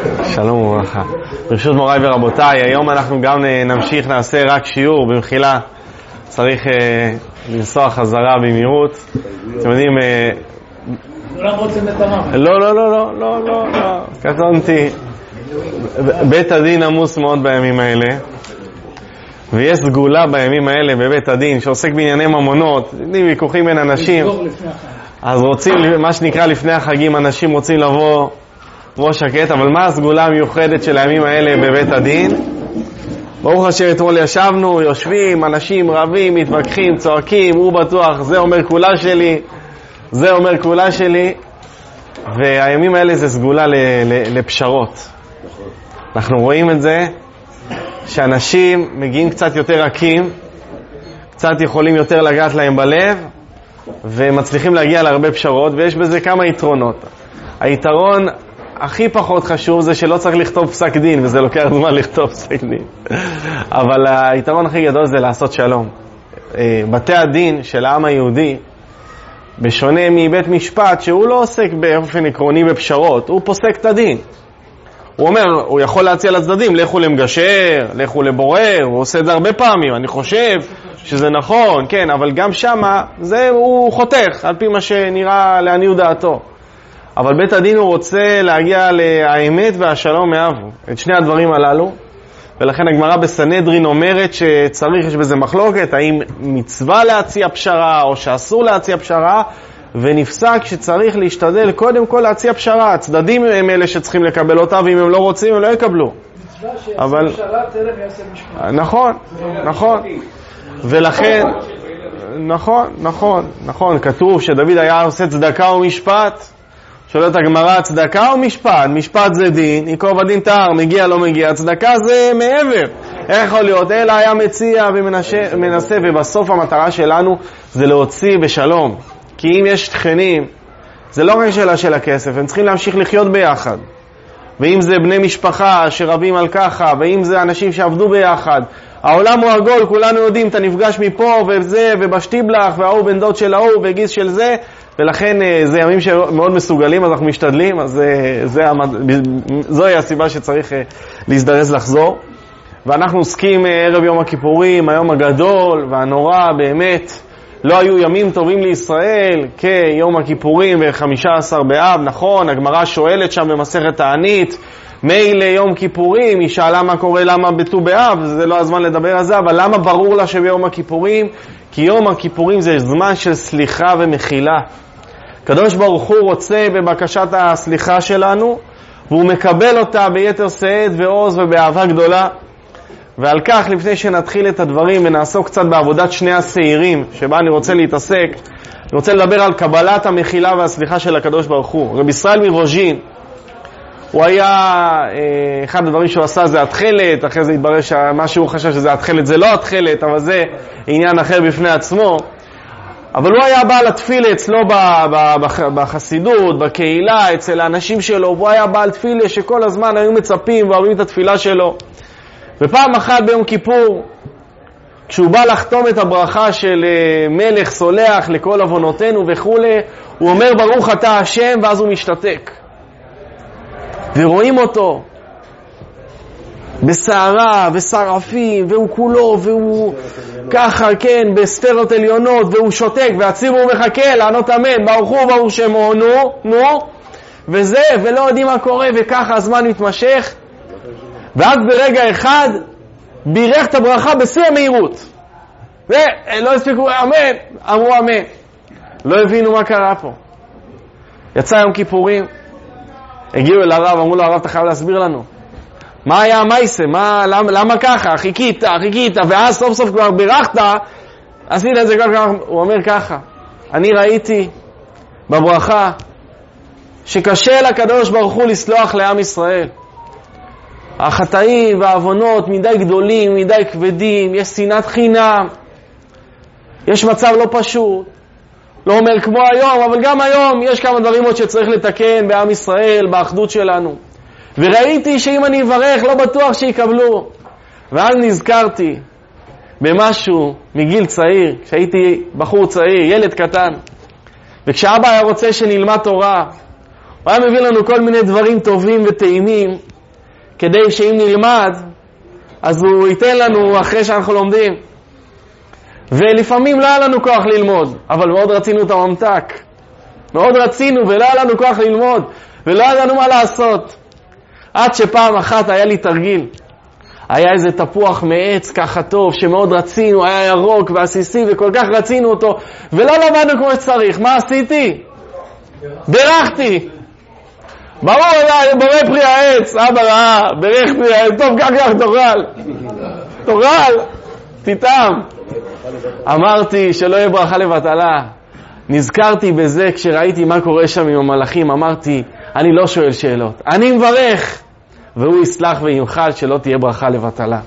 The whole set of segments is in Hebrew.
שלום וברכה. ברשות מוריי ורבותיי, היום אנחנו גם נמשיך, נעשה רק שיעור במחילה. צריך לנסוע חזרה במהירות. אתם יודעים... כולם רוצים לתמם. לא, קטונתי. בית הדין עמוס מאוד בימים האלה, ויש סגולה בימים האלה בבית הדין שעוסק בענייני ממונות, ויכוחים בין אנשים. אז רוצים, מה שנקרא לפני החגים, אנשים רוצים לבוא ראש שקט, אבל מה הסגולה המיוחדת של הימים האלה בבית הדין? ברוך השם, אתמול ישבנו, יושבים, אנשים רבים, מתווכחים, צועקים, הוא בטוח, זה אומר כולה שלי, זה אומר כולה שלי, והימים האלה זה סגולה לפשרות. אנחנו רואים את זה, שאנשים מגיעים קצת יותר רכים, קצת יכולים יותר לגעת להם בלב, ומצליחים להגיע להרבה פשרות, ויש בזה כמה יתרונות. היתרון הכי פחות חשוב זה שלא צריך לכתוב פסק דין, וזה לוקח זמן לכתוב פסק דין. אבל היתרון הכי גדול זה לעשות שלום. בתי הדין של העם היהודי, בשונה מבית משפט, שהוא לא עוסק באופן עקרוני בפשרות, הוא פוסק את הדין. הוא אומר, הוא יכול להציע לצדדים, לכו למגשר, לכו לבורר, הוא עושה את זה הרבה פעמים, אני חושב שזה נכון, כן, אבל גם שמה, זה הוא חותך, על פי מה שנראה לעניות דעתו. אבל בית הדין הוא רוצה להגיע לאמת והשלום מאהבו, את שני הדברים הללו, ולכן הגמרא בסנהדרין אומרת שצריך, יש בזה מחלוקת, האם מצווה להציע פשרה או שאסור להציע פשרה, ונפסק שצריך להשתדל קודם כל להציע פשרה. הצדדים הם אלה שצריכים לקבל אותה, ואם הם לא רוצים הם לא יקבלו. מצווה שיעשה פשרה טרם יעשה משפט. נכון. ולכן, נכון, כתוב שדוד היה עושה צדקה ומשפט. שואלת הגמרא, צדקה או משפט? משפט זה דין, ייקוב הדין תאר, מגיע לא מגיע, צדקה זה מעבר. איך יכול להיות? אלא היה מציע ומנסה, ובסוף המטרה שלנו זה להוציא בשלום. כי אם יש שכנים, זה לא רק שאלה של הכסף, הם צריכים להמשיך לחיות ביחד. ואם זה בני משפחה שרבים על ככה, ואם זה אנשים שעבדו ביחד, העולם הוא עגול, כולנו יודעים, אתה נפגש מפה וזה, ובשטיבלח, והוא בן דוד של ההוא, וגיס של זה, ולכן זה ימים שמאוד מסוגלים, אז אנחנו משתדלים, אז זוהי הסיבה שצריך להזדרז לחזור. ואנחנו עוסקים ערב יום הכיפורים, היום הגדול והנורא באמת. לא היו ימים טובים לישראל כיום הכיפורים ו15 באב, נכון, הגמרא שואלת שם במסכת תענית, מילא יום כיפורים, היא שאלה מה קורה, למה בט"ו באב, זה לא הזמן לדבר על זה, אבל למה ברור לה שביום הכיפורים? כי יום הכיפורים זה זמן של סליחה ומחילה. הקדוש ברוך הוא רוצה בבקשת הסליחה שלנו, והוא מקבל אותה ביתר שאת ועוז ובאהבה גדולה. ועל כך, לפני שנתחיל את הדברים ונעסוק קצת בעבודת שני השעירים שבה אני רוצה להתעסק, אני רוצה לדבר על קבלת המחילה והסליחה של הקדוש ברוך הוא. רבי ישראל מרוז'ין, הוא היה, אחד הדברים שהוא עשה זה התחלת, אחרי זה התברר שמה שהוא חשב שזה התחלת זה לא התחלת, אבל זה עניין אחר בפני עצמו. אבל הוא היה בעל התפילה אצלו בחסידות, בקהילה, אצל האנשים שלו, והוא היה בעל תפילה שכל הזמן היו מצפים ואוהבים את התפילה שלו. ופעם אחת ביום כיפור, כשהוא בא לחתום את הברכה של מלך סולח לכל עוונותינו וכו', הוא אומר ברוך אתה השם, ואז הוא משתתק. ורואים אותו בסערה ושרפים, והוא כולו, והוא ככה, כן, בספרות עליונות, והוא שותק, והציבור מחכה לענות אמן, ברוך הוא ברוך שמו, נו, וזה, ולא יודעים מה קורה, וככה הזמן מתמשך. ואז ברגע אחד בירך את הברכה בשיא המהירות, ולא הספיקו אמן, אמרו אמן, לא הבינו מה קרה פה. יצא יום כיפורים, הגיעו אל הרב, אמרו לו הרב אתה חייב להסביר לנו מה היה המייסה, למה ככה, חיכית, ואז סוף סוף כבר בירכת, עשית את זה ככה. הוא אומר ככה, אני ראיתי בברכה שקשה לקדוש ברוך הוא לסלוח לעם ישראל. החטאים והעוונות מדי גדולים, מדי כבדים, יש שנאת חינם, יש מצב לא פשוט. לא אומר כמו היום, אבל גם היום יש כמה דברים עוד שצריך לתקן בעם ישראל, באחדות שלנו. וראיתי שאם אני אברך לא בטוח שיקבלו. ואז נזכרתי במשהו מגיל צעיר, כשהייתי בחור צעיר, ילד קטן. וכשאבא היה רוצה שנלמד תורה, הוא היה מביא לנו כל מיני דברים טובים וטעימים, כדי שאם נלמד, אז הוא ייתן לנו אחרי שאנחנו לומדים. ולפעמים לא היה לנו כוח ללמוד, אבל מאוד רצינו את הממתק. מאוד רצינו ולא היה לנו כוח ללמוד, ולא ידענו מה לעשות. עד שפעם אחת היה לי תרגיל. היה איזה תפוח מעץ ככה טוב, שמאוד רצינו, היה ירוק ועסיסי, וכל כך רצינו אותו, ולא למדנו כמו שצריך. מה עשיתי? ברכתי. ברור, בורא פרי העץ, אבא ראה, ברך פרי העץ, טוב, כך תאכל, תטעם. אמרתי שלא יהיה ברכה לבטלה. נזכרתי בזה כשראיתי מה קורה שם עם המלאכים, אמרתי, אני לא שואל שאלות, אני מברך, והוא יסלח וימחל שלא תהיה ברכה לבטלה.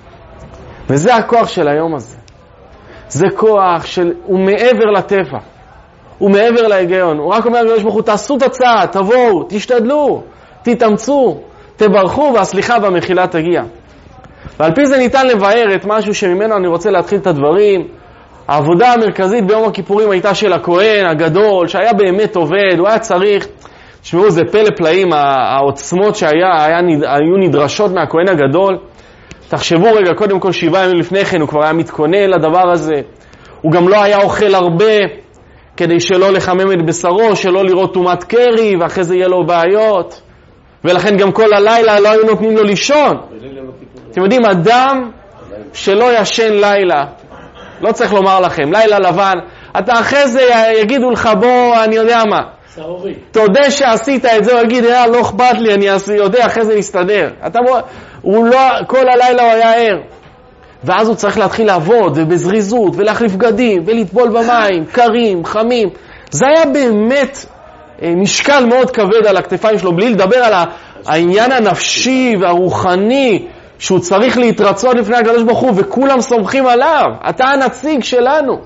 וזה הכוח של היום הזה. זה כוח הוא מעבר לטבע, הוא מעבר להיגיון. הוא רק אומר לקדוש ברוך הוא, תעשו את הצעד, תבואו, תשתדלו, תתאמצו, תברכו, והסליחה והמחילה תגיע. ועל פי זה ניתן לבאר את משהו שממנו אני רוצה להתחיל את הדברים. העבודה המרכזית ביום הכיפורים הייתה של הכהן הגדול, שהיה באמת עובד, הוא היה צריך, תשמעו, זה פלא פלאים, העוצמות שהיו נדרשות מהכהן הגדול. תחשבו רגע, קודם כל 7 ימים לפני כן הוא כבר היה מתכונן לדבר הזה. הוא גם לא היה אוכל הרבה, כדי שלא לחמם את בשרו, שלא לראות טומאת קרי, ואחרי זה יהיה לו בעיות. ולכן גם כל הלילה לא היו נותנים לו לישון. אתם יודעים, אדם שלא ישן לילה, לא צריך לומר לכם, לילה לבן, אתה אחרי זה יגידו לך, בוא, אני יודע מה. תודה שעשית את זה, הוא יגיד, לא אכפת לי, אני יודע, אחרי זה נסתדר. כל הלילה הוא היה ער. ואז הוא צריך להתחיל לעבוד, ובזריזות, ולהחליף בגדים, ולטבול במים, קרים, חמים. זה היה באמת משקל מאוד כבד על הכתפיים שלו, בלי לדבר על העניין הנפשי והרוחני, שהוא צריך להתרצות לפני הקדוש ברוך הוא, וכולם סומכים עליו. אתה הנציג שלנו.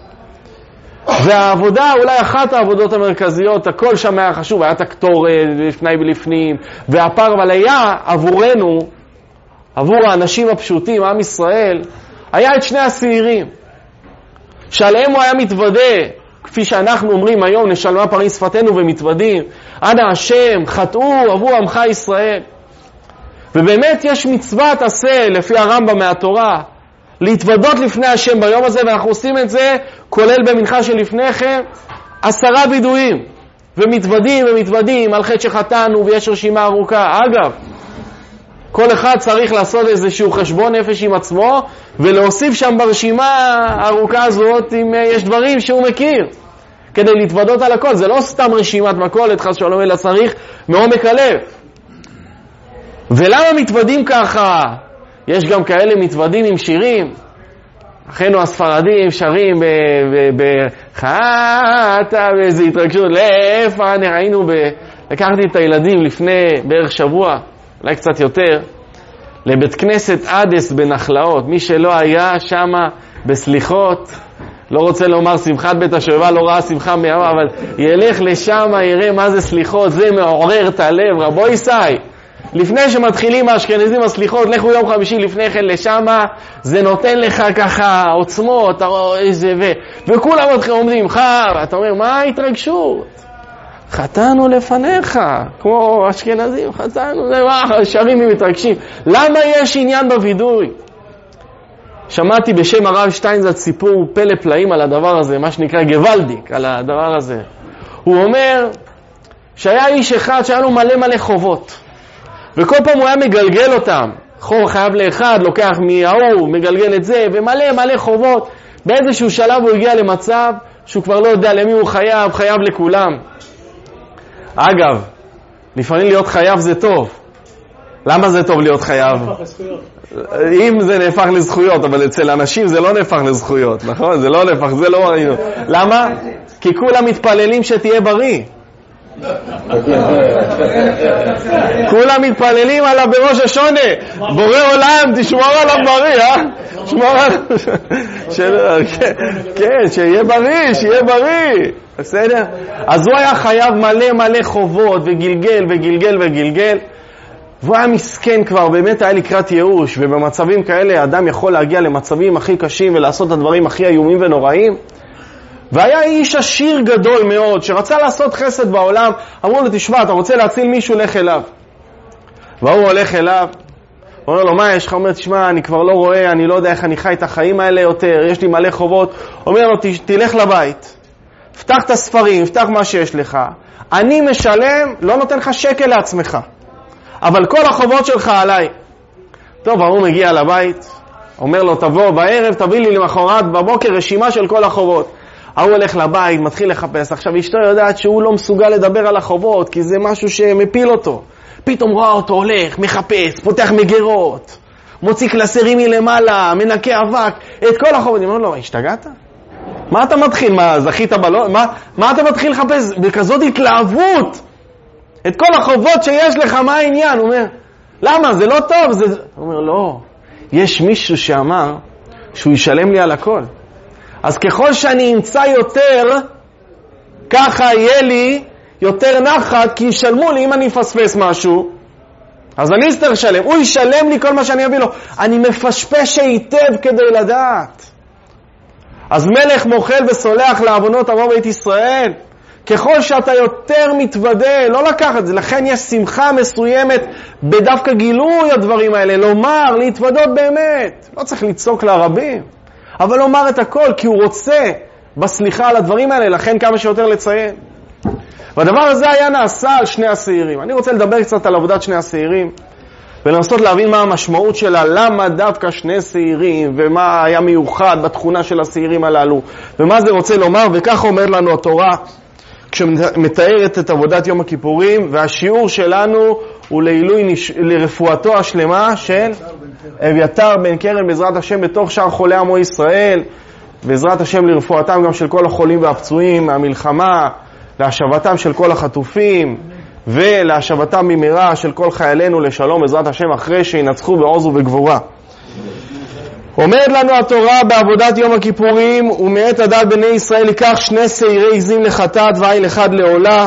והעבודה, אולי אחת העבודות המרכזיות, הכל שם היה חשוב, היה את הקטורת לפני ולפנים, והפר, אבל היה עבורנו, עבור האנשים הפשוטים, עם ישראל, היה את שני השעירים, שעליהם הוא היה מתוודה, כפי שאנחנו אומרים היום, נשלמה פרים שפתנו ומתוודים, אנא השם, חטאו עבור עמך ישראל. ובאמת יש מצוות עשה, לפי הרמב"ם מהתורה, להתוודות לפני השם ביום הזה, ואנחנו עושים את זה, כולל במנחה שלפניכם, 10 וידויים, ומתוודים על חטא שחטאנו, ויש רשימה ארוכה. אגב, כל אחד צריך לעשות איזשהו חשבון נפש עם עצמו, ולהוסיף שם ברשימה הארוכה הזאת, אם יש דברים שהוא מכיר, כדי להתוודות על הכל. זה לא סתם רשימת מכולת, חס ושלום, אלא צריך מעומק הלב. ולמה מתוודים ככה? יש גם כאלה מתוודים עם שירים. אחינו הספרדים שרים בחטא, באיזו התרגשות. לאיפה היינו לקחתי את הילדים לפני בערך שבוע, אולי קצת יותר, לבית כנסת אדס בנחלאות. מי שלא היה שם בסליחות, לא רוצה לומר שמחת בית השואבה, לא ראה שמחה מימה, אבל ילך לשם, יראה מה זה סליחות, זה מעורר את הלב. רבו ישי, לפני שמתחילים האשכנזים הסליחות, לכו יום חמישי לפני כן לשם, זה נותן לך ככה עוצמות, וכולם עומדים לך, ואתה אומר, מה ההתרגשות? חטאנו לפניך, כמו אשכנזים, חטאנו, שרים ומתרגשים. למה יש עניין בוידוי? שמעתי בשם הרב שטיינזלץ סיפור פלא פלאים על הדבר הזה, מה שנקרא גוואלדיק, על הדבר הזה. הוא אומר שהיה איש אחד שהיה לו מלא חובות, וכל פעם הוא היה מגלגל אותם. חוב חייב לאחד, לוקח מההוא, מגלגל את זה, ומלא חובות. באיזשהו שלב הוא הגיע למצב שהוא כבר לא יודע למי הוא חייב לכולם. אגב, לפעמים להיות חייב זה טוב. למה זה טוב להיות חייב? אם זה נהפך לזכויות, אבל אצל אנשים זה לא נהפך לזכויות, נכון? זה לא נהפך, זה לא ראינו. למה? כי כולם מתפללים שתהיה בריא. כולם מתפללים עליו בראש השונה, בורא עולם תשמור עליו בריא, שמור עליו, כן, שיהיה בריא, בסדר? אז הוא היה חייב מלא חובות, וגלגל, והוא היה מסכן כבר, באמת היה לקראת ייאוש, ובמצבים כאלה אדם יכול להגיע למצבים הכי קשים ולעשות את הדברים הכי איומים ונוראים. והיה איש עשיר גדול מאוד שרצה לעשות חסד בעולם. אמרו לו, תשמע, אתה רוצה להציל מישהו, לך אליו. והוא הולך אליו, הוא אומר לו, מה יש לך? אומר, תשמע, אני כבר לא רואה, אני לא יודע איך אני חי את החיים האלה יותר, יש לי מלא חובות. אומר לו, תלך לבית, פתח את הספרים, פתח מה שיש לך, אני משלם, לא נותן לך שקל לעצמך, אבל כל החובות שלך עליי. טוב, הוא מגיע לבית, אומר לו, תבוא בערב, תביא לי למחרת בבוקר רשימה של כל החובות. הוא הולך לבית, מתחיל לחפש. עכשיו אשתו יודעת שהוא לא מסוגל לדבר על החובות, כי זה משהו שמפיל אותו. פתאום רואה אותו הולך, מחפש, פותח מגירות, מוציא קלסרים מלמעלה, מנקה אבק, את כל החובות. אני אומר לו, השתגעת? מה אתה מתחיל? מה, זכית בלון? מה אתה מתחיל לחפש בכזאת התלהבות? את כל החובות שיש לך, מה העניין? הוא אומר, למה? זה לא טוב. הוא אומר, לא. יש מישהו שאמר שהוא ישלם לי על הכל. אז ככל שאני אמצא יותר, ככה יהיה לי יותר נחת, כי ישלמו לי אם אני אפספס משהו. אז אני אצטרך לשלם. הוא ישלם לי כל מה שאני אביא לו. אני מפשפש היטב כדי לדעת. אז מלך מוחל וסולח לעוונות עמו בית ישראל. ככל שאתה יותר מתוודה, לא לקחת זה. לכן יש שמחה מסוימת בדווקא גילוי הדברים האלה. לומר, להתוודות באמת. לא צריך לצעוק לרבים. אבל לומר את הכל, כי הוא רוצה בסליחה על הדברים האלה, לכן כמה שיותר לציין. והדבר הזה היה נעשה על שני השעירים. אני רוצה לדבר קצת על עבודת שני השעירים, ולנסות להבין מה המשמעות שלה, למה דווקא שני שעירים, ומה היה מיוחד בתכונה של השעירים הללו, ומה זה רוצה לומר, וכך אומר לנו התורה, כשמתארת את עבודת יום הכיפורים, והשיעור שלנו הוא לרפואתו השלמה של אביתר בן קרן, בעזרת השם, בתוך שאר חולי עמו ישראל, בעזרת השם לרפואתם גם של כל החולים והפצועים מהמלחמה, להשבתם של כל החטופים, ולהשבתם במהרה של כל חיילינו לשלום, בעזרת השם, אחרי שינצחו בעוז ובגבורה. אומרת לנו התורה בעבודת יום הכיפורים, ומעת הדעת בני ישראל ייקח שני שעירי עזים לחטאת ועיל אחד לעולה,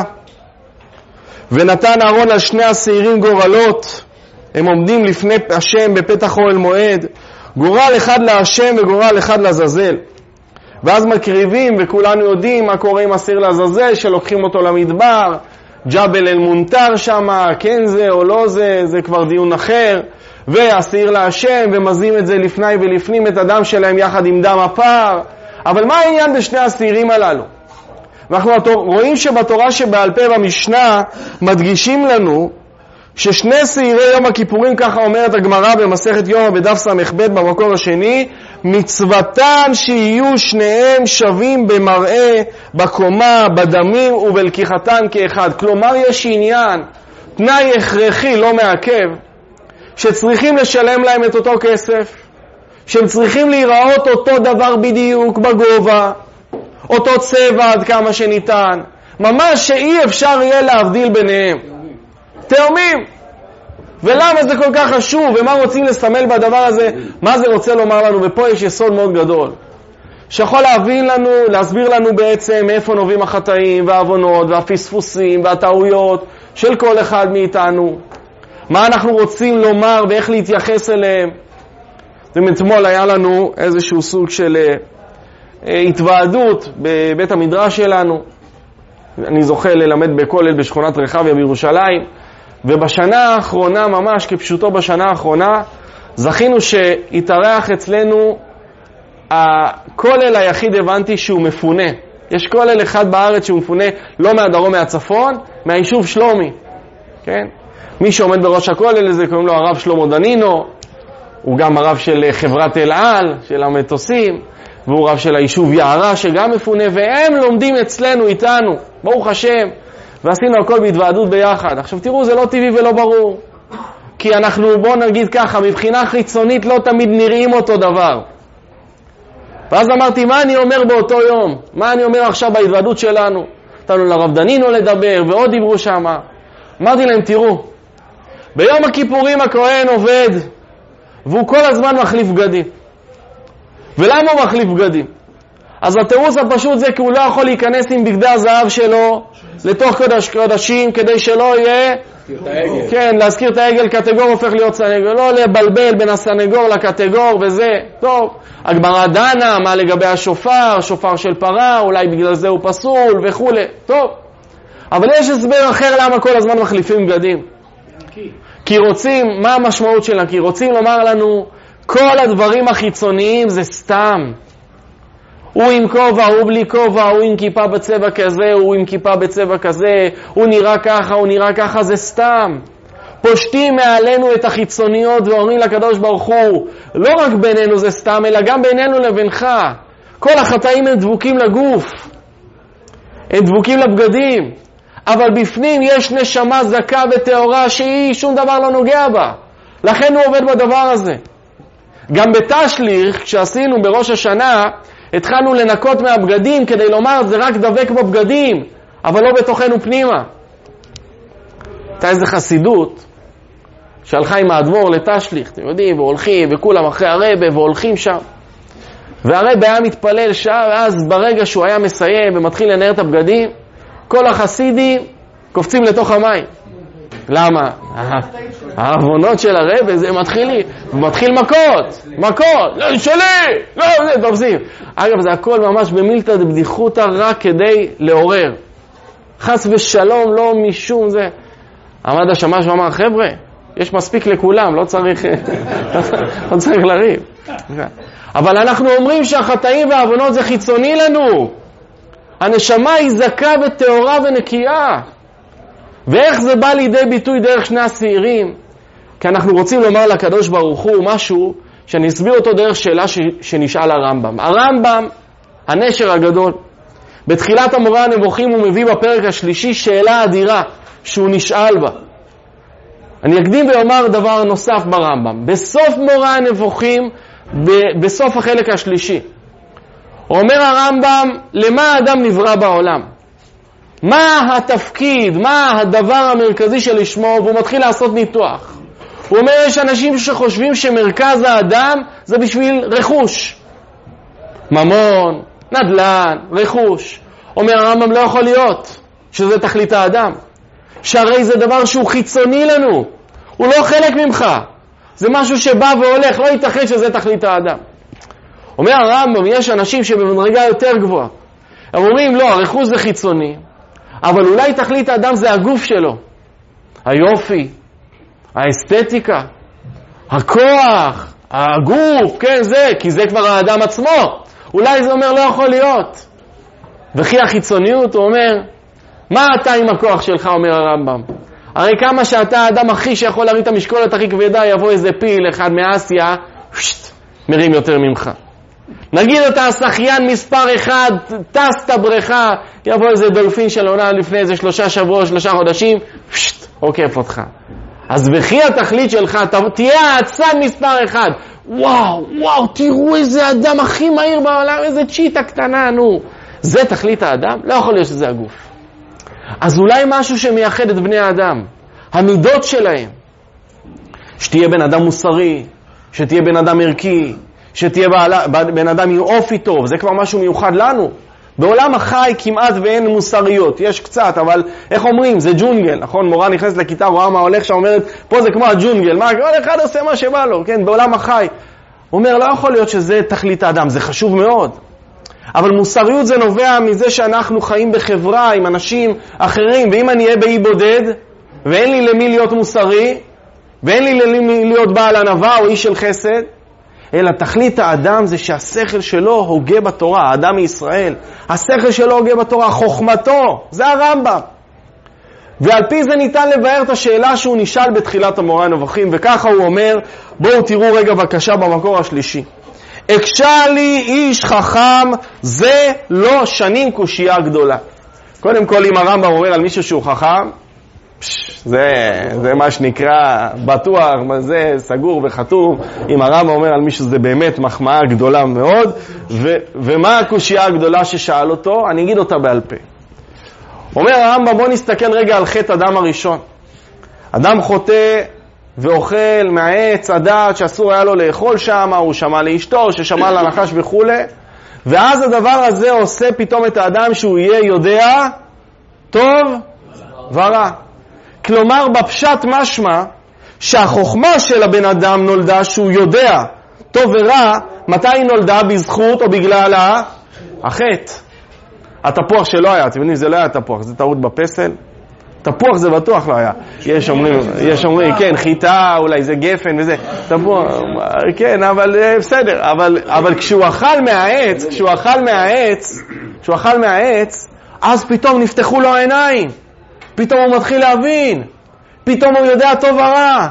ונתן אהרון על שני השעירים גורלות, הם עומדים לפני השם בפתח אוהל מועד, גורל אחד להשם וגורל אחד לעזאזל. ואז מקריבים, וכולנו יודעים מה קורה עם השעיר לעזאזל, שלוקחים אותו למדבר, ג'בל אל מונטר שמה, כן זה או לא זה, זה כבר דיון אחר, והשעיר להשם, ומזים את זה לפני ולפנים את הדם שלהם יחד עם דם הפר. אבל מה העניין בשני השעירים הללו? אנחנו רואים שבתורה שבעל פה במשנה מדגישים לנו ששני שעירי יום הכיפורים, ככה אומרת הגמרא במסכת יומא בדף ס"ב במקור השני, מצוותן שיהיו שניהם שווים במראה, בקומה, בדמים ובלקיחתן כאחד. כלומר יש עניין, תנאי הכרחי לא מעכב, שצריכים לשלם להם את אותו כסף, שהם צריכים להיראות אותו דבר בדיוק בגובה, אותו צבע עד כמה שניתן, ממש שאי אפשר יהיה להבדיל ביניהם. תאומים. ולמה זה כל כך חשוב, ומה רוצים לסמל בדבר הזה, מה זה רוצה לומר לנו, ופה יש יסוד מאוד גדול, שיכול להסביר לנו בעצם מאיפה נובעים החטאים והעוונות והפספוסים והטעויות של כל אחד מאיתנו, מה אנחנו רוצים לומר ואיך להתייחס אליהם. אתמול היה לנו איזשהו סוג של התוועדות בבית המדרש שלנו, אני זוכה ללמד בכולל בשכונת רחביה בירושלים, ובשנה האחרונה, ממש כפשוטו בשנה האחרונה, זכינו שהתארח אצלנו הכולל היחיד, הבנתי שהוא מפונה. יש כולל אחד בארץ שהוא מפונה, לא מהדרום, מהצפון, מהיישוב שלומי. כן? מי שעומד בראש הכולל הזה, קוראים לו הרב שלמה דנינו, הוא גם הרב של חברת אל על, של המטוסים, והוא רב של היישוב יערה שגם מפונה, והם לומדים אצלנו איתנו, ברוך השם, ועשינו הכל בהתוועדות ביחד. עכשיו תראו, זה לא טבעי ולא ברור, כי אנחנו, בוא נגיד ככה, מבחינה חיצונית לא תמיד נראים אותו דבר. ואז אמרתי, מה אני אומר באותו יום? מה אני אומר עכשיו בהתוועדות שלנו? נתנו לרב דנינו לדבר, ועוד דיברו שמה. אמרתי להם, תראו, ביום הכיפורים הכהן עובד, והוא כל הזמן מחליף בגדים. ולמה הוא מחליף בגדים? אז התירוץ הפשוט זה כי הוא לא יכול להיכנס עם בגדי הזהב שלו לתוך קודשים, כדי שלא יהיה, כן, להזכיר את העגל, קטגור הופך להיות סנגור, לא לבלבל בין הסנגור לקטגור וזה. טוב, הגמרא דנה, מה לגבי השופר, שופר של פרה, אולי בגלל זה הוא פסול וכו'. טוב, אבל יש הסבר אחר למה כל הזמן מחליפים בגדים. כי רוצים, מה המשמעות שלה? כי רוצים לומר לנו, כל הדברים החיצוניים זה סתם. הוא עם כובע, הוא בלי כובע, הוא עם כיפה בצבע כזה, הוא עם כיפה בצבע כזה, הוא נראה ככה, הוא נראה ככה, זה סתם. פושטים מעלינו את החיצוניות ואומרים לקדוש ברוך הוא, לא רק בינינו זה סתם, אלא גם בינינו לבינך. כל החטאים הם דבוקים לגוף, הם דבוקים לבגדים, אבל בפנים יש נשמה זכה וטהורה שהיא שום דבר לא נוגע בה. לכן הוא עובד בדבר הזה. גם בתשליך, כשעשינו בראש השנה, התחלנו לנקות מהבגדים כדי לומר זה רק דבק בבגדים, אבל לא בתוכנו פנימה. הייתה איזה חסידות שהלכה עם האדמו"ר לתשליך, אתם יודעים, והולכים, וכולם אחרי הרבה, והולכים שם. והרבה היה מתפלל שעה, ואז ברגע שהוא היה מסיים ומתחיל לנער את הבגדים, כל החסידים קופצים לתוך המים. למה? העוונות של הרבה זה מתחיל מכות, לא שלי, לא, זה תופסים. אגב, זה הכל ממש במילתא דבדיחותא רק כדי לעורר. חס ושלום, לא משום זה. עמד השמש ואמר, חבר'ה, יש מספיק לכולם, לא צריך לריב. אבל אנחנו אומרים שהחטאים והעוונות זה חיצוני לנו. הנשמה היא זכה וטהורה ונקייה. ואיך זה בא לידי ביטוי דרך שני השעירים? כי אנחנו רוצים לומר לקדוש ברוך הוא משהו שאני אסביר אותו דרך שאלה שנשאל הרמב"ם. הרמב"ם, הנשר הגדול, בתחילת המורה הנבוכים הוא מביא בפרק השלישי שאלה אדירה שהוא נשאל בה. אני אקדים ואומר דבר נוסף ברמב"ם. בסוף מורה הנבוכים, בסוף החלק השלישי, אומר הרמב"ם, למה האדם נברא בעולם? מה התפקיד, מה הדבר המרכזי שלשמו? והוא מתחיל לעשות ניתוח. הוא אומר, יש אנשים שחושבים שמרכז האדם זה בשביל רכוש. ממון, נדל"ן, רכוש. אומר הרמב"ם, לא יכול להיות שזה תכלית האדם. שהרי זה דבר שהוא חיצוני לנו. הוא לא חלק ממך. זה משהו שבא והולך, לא ייתכן שזה תכלית האדם. אומר הרמב"ם, יש אנשים שבמדרגה יותר גבוהה. הם אומרים, לא, הרכוש זה חיצוני. אבל אולי תכלית האדם זה הגוף שלו. היופי, האסתטיקה, הכוח, הגוף, כן, זה, כי זה כבר האדם עצמו. אולי זה אומר לא יכול להיות. וכי החיצוניות, הוא אומר, מה אתה עם הכוח שלך, אומר הרמב"ם? הרי כמה שאתה האדם הכי שיכול להרים את המשקולת הכי כבדה, יבוא איזה פיל אחד מאסיה, מרים יותר ממך. נגיד אתה השחיין מספר אחד, טסת בריכה, יבוא איזה דולפין של עונה לפני איזה 3 שבועות, 3 חודשים, עוקף אותך. אז וכי התכלית שלך, תהיה האצן מספר אחד. וואו, תראו איזה אדם הכי מהיר בעולם, איזה צ'יטה קטנה, נו. זה תכלית האדם? לא יכול להיות שזה הגוף. אז אולי משהו שמייחד את בני האדם, המידות שלהם, שתהיה בן אדם מוסרי, שתהיה בן אדם ערכי, שתהיה בן אדם עם אופי טוב, זה כבר משהו מיוחד לנו. בעולם החי כמעט ואין מוסריות, יש קצת, אבל איך אומרים? זה ג'ונגל, נכון? מורה נכנסת לכיתה, רואה מה הולך שם, אומרת, פה זה כמו הג'ונגל, מה? כל אחד עושה מה שבא לו, כן? בעולם החי. הוא אומר, לא יכול להיות שזה תכלית האדם, זה חשוב מאוד. אבל מוסריות זה נובע מזה שאנחנו חיים בחברה עם אנשים אחרים, ואם אני אהיה באי בודד, ואין לי למי להיות מוסרי, ואין לי למי להיות בעל ענווה או איש של חסד, אלא תכלית האדם זה שהשכל שלו הוגה בתורה, האדם מישראל. השכל שלו הוגה בתורה, חוכמתו, זה הרמב"ם. ועל פי זה ניתן לבאר את השאלה שהוא נשאל בתחילת המורה הנבוכים, וככה הוא אומר, בואו תראו רגע בבקשה במקור השלישי. הקשה לי איש חכם, זה לא שנים קושייה גדולה. קודם כל, אם הרמב"ם אומר על מישהו שהוא חכם, זה מה שנקרא בטוח, זה סגור וחתום. אם הרמב"ם אומר על מישהו זה באמת מחמאה גדולה מאוד. ומה הקושייה הגדולה ששאל אותו? אני אגיד אותה בעל פה. אומר הרמב"ם, בוא נסתכל רגע על חטא אדם הראשון. אדם חוטא ואוכל מהעץ הדעת שאסור היה לו לאכול שם, הוא שמע לאשתו, ששמע לנחש וכו'. ואז הדבר הזה עושה פתאום את האדם שהוא יהיה יודע טוב ורע. כלומר, בפשט משמע שהחוכמה של הבן אדם נולדה שהוא יודע טוב ורע. מתי היא נולדה? בזכות או בגלל החטא? התפוח שלא היה, אתם יודעים, זה לא היה תפוח, זה טעות בפסל. תפוח זה בטוח לא היה. יש אומרים, כן, חיטה, אולי זה גפן וזה, תפוח, כן, אבל בסדר. אבל כשהוא אכל מהעץ, אז פתאום נפתחו לו העיניים. פתאום הוא מתחיל להבין. פתאום הוא יודע טוב ורע.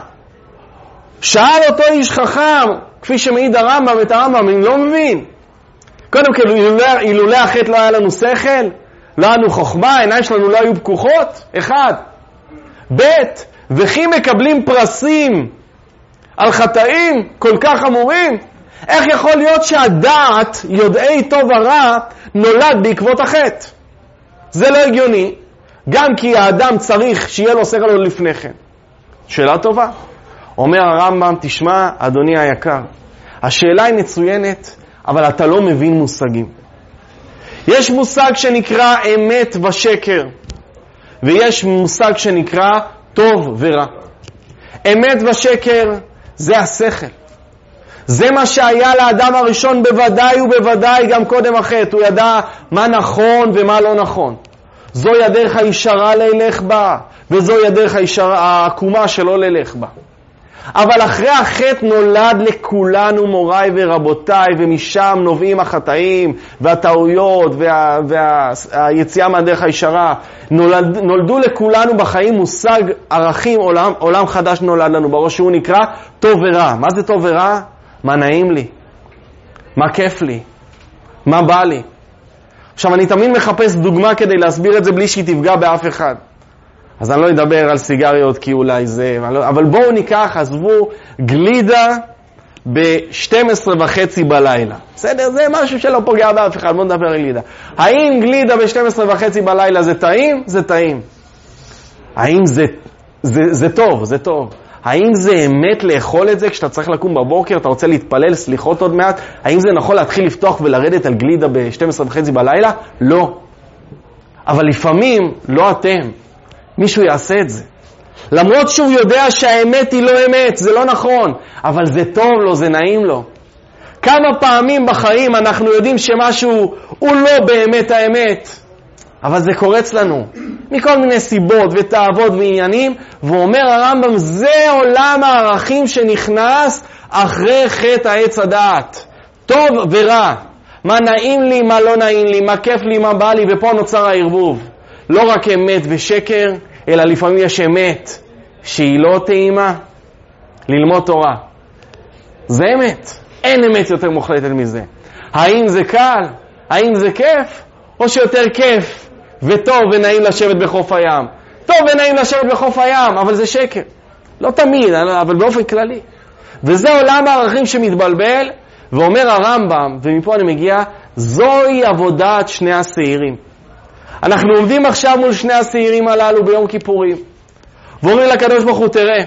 שאל אותו איש חכם, כפי שמעיד הרמב"ם, את הרמב"ם, אני לא מבין. קודם כל, אילולא החטא לא היה לנו שכל, לא היה לנו חוכמה, העיניים שלנו לא היו פקוחות, אחד. בית, וכי מקבלים פרסים על חטאים כל כך חמורים? איך יכול להיות שהדעת, יודעי טוב ורע, נולד בעקבות החטא? זה לא הגיוני, גם כי האדם צריך שיהיה לו שכל עוד לפני כן. שאלה טובה. אומר הרמב"ם, תשמע, אדוני היקר, השאלה היא מצוינת, אבל אתה לא מבין מושגים. יש מושג שנקרא אמת ושקר, ויש מושג שנקרא טוב ורע. אמת ושקר זה השכל. זה מה שהיה לאדם הראשון בוודאי ובוודאי גם קודם החטא. הוא ידע מה נכון ומה לא נכון. זוהי הדרך הישרה ללך בה, וזוהי הדרך העקומה שלא ללך בה. אבל אחרי החטא נולד לכולנו מוריי ורבותיי, ומשם נובעים החטאים והטעויות והיציאה מהדרך הישרה. נולדו לכולנו בחיים מושג ערכים, עולם חדש נולד לנו בראש, שהוא נקרא טוב ורע. מה זה טוב ורע? מה נעים לי? מה כיף לי? מה בא לי? עכשיו אני תמיד מחפש דוגמה כדי להסביר את זה בלי שהיא תפגע באף אחד. אז אני לא אדבר על סיגריות כי אולי זה, אבל בואו ניקח, עזבו, גלידה ב-12:30 בלילה. בסדר? זה משהו שלא פוגע באף אחד, בואו נדבר על גלידה. האם גלידה ב-12:30 בלילה זה טעים? זה טעים. האם זה טוב? זה טוב. האם זה אמת לאכול את זה כשאתה צריך לקום בבוקר, אתה רוצה להתפלל, סליחות עוד מעט? האם זה נכון להתחיל לפתוח ולרדת על גלידה ב-12:30 בלילה? לא. אבל לפעמים, לא אתם, מישהו יעשה את זה. למרות שהוא יודע שהאמת היא לא אמת, זה לא נכון, אבל זה טוב לו, זה נעים לו. כמה פעמים בחיים אנחנו יודעים שמשהו הוא לא באמת האמת, אבל זה קורץ לנו מכל מיני סיבות ותאוות ועניינים, ואומר הרמב"ם, זה עולם הערכים שנכנס אחרי חטא העץ הדעת. טוב ורע, מה נעים לי, מה לא נעים לי, מה כיף לי, מה בא לי, ופה נוצר הערבוב. לא רק אמת ושקר, אלא לפעמים יש אמת שהיא לא טעימה. ללמוד תורה זה אמת, אין אמת יותר מוחלטת מזה. האם זה קל? האם זה כיף? או שיותר כיף וטוב ונעים לשבת בחוף הים? טוב ונעים לשבת בחוף הים, אבל זה שקר. לא תמיד, אבל באופן כללי. וזה עולם הערכים שמתבלבל, ואומר הרמב"ם, ומפה אני מגיע, זוהי עבודת שני השעירים. אנחנו עומדים עכשיו מול שני השעירים הללו ביום כיפורים, ואומרים לקדוש ברוך הוא, תראה,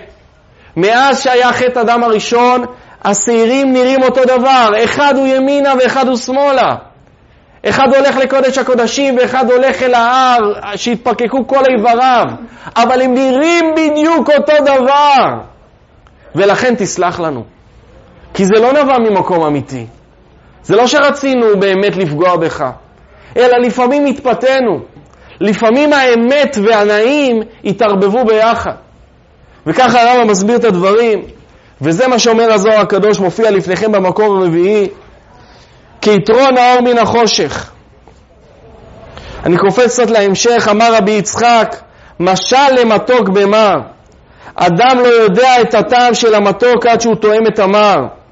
מאז שהיה חטא אדם הראשון, השעירים נראים אותו דבר, אחד הוא ימינה ואחד הוא שמאלה. אחד הולך לקודש הקודשים ואחד הולך אל ההר שהתפקקו כל איבריו, אבל הם נראים בדיוק אותו דבר. ולכן תסלח לנו, כי זה לא נבע ממקום אמיתי. זה לא שרצינו באמת לפגוע בך, אלא לפעמים התפתנו. לפעמים האמת והנעים התערבבו ביחד. וככה הרמב"ם מסביר את הדברים, וזה מה שאומר הזוהר הקדוש, מופיע לפניכם במקור הרביעי, כיתרון האור מן החושך. אני קופץ קצת להמשך, אמר רבי יצחק, משל למתוק במר. אדם לא יודע את הטעם של המתוק עד שהוא תואם את המר.